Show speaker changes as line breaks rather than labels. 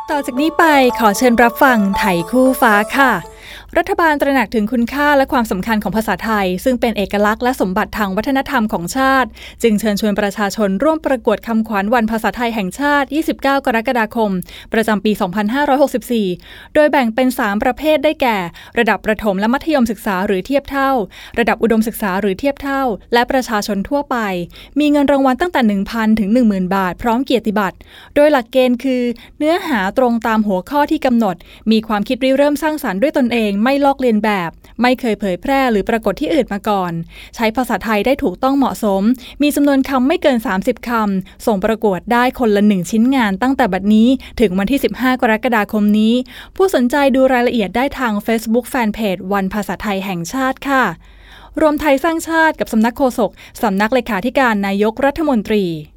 ต่อจากนี้ไปขอเชิญรับฟังไถคู่ฟ้าค่ะรัฐบาลตระหนักถึงคุณค่าและความสำคัญของภาษาไทยซึ่งเป็นเอกลักษณ์และสมบัติทางวัฒนธรรมของชาติจึงเชิญชวนประชาชนร่วมประกวดคำขวัญวันภาษาไทยแห่งชาติ29กรกฎาคมประจำปี2564โดยแบ่งเป็น3ประเภทได้แก่ระดับประถมและมัธยมศึกษาหรือเทียบเท่าระดับอุดมศึกษาหรือเทียบเท่าและประชาชนทั่วไปมีเงินรางวัลตั้งแต่ 1,000 ถึง 10,000 บาทพร้อมเกียรติบัตรโดยหลักเกณฑ์คือเนื้อหาตรงตามหัวข้อที่กำหนดมีความคิดริเริ่มสร้างสรรค์ด้วยตนเองไม่ลอกเลียนแบบไม่เคยเผยแพร่หรือปรากฏที่อื่นมาก่อนใช้ภาษาไทยได้ถูกต้องเหมาะสมมีจำนวนคำไม่เกิน30คำส่งประกวดได้คนละ1ชิ้นงานตั้งแต่บัดนี้ถึงวันที่15กรกฎาคมนี้ผู้สนใจดูรายละเอียดได้ทาง Facebook Fanpage วันภาษาไทยแห่งชาติค่ะรวมไทยสร้างชาติกับสำนักโฆษกสำนักเลขาธิการนายกรัฐมนตรี